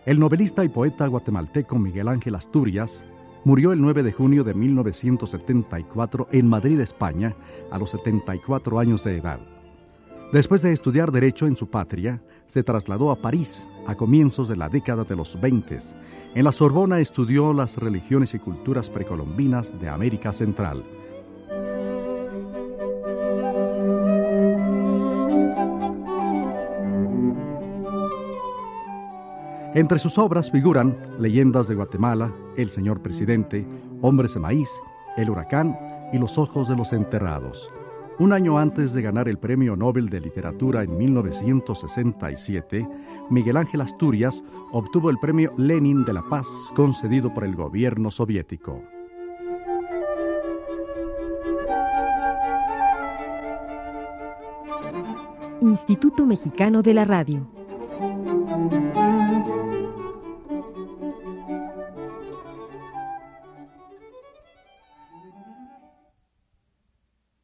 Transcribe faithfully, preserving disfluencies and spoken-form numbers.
El novelista y poeta guatemalteco Miguel Ángel Asturias murió el nueve de junio de mil novecientos setenta y cuatro en Madrid, España, a los setenta y cuatro años de edad. Después de estudiar Derecho en su patria, se trasladó a París a comienzos de la década de los veinte. En la Sorbona estudió las religiones y culturas precolombinas de América Central. Entre sus obras figuran Leyendas de Guatemala, El Señor Presidente, Hombres de Maíz, El Huracán y Los Ojos de los Enterrados. Un año antes de ganar el Premio Nobel de Literatura en mil novecientos sesenta y siete, Miguel Ángel Asturias obtuvo el Premio Lenin de la Paz concedido por el gobierno soviético. Instituto Mexicano de la Radio.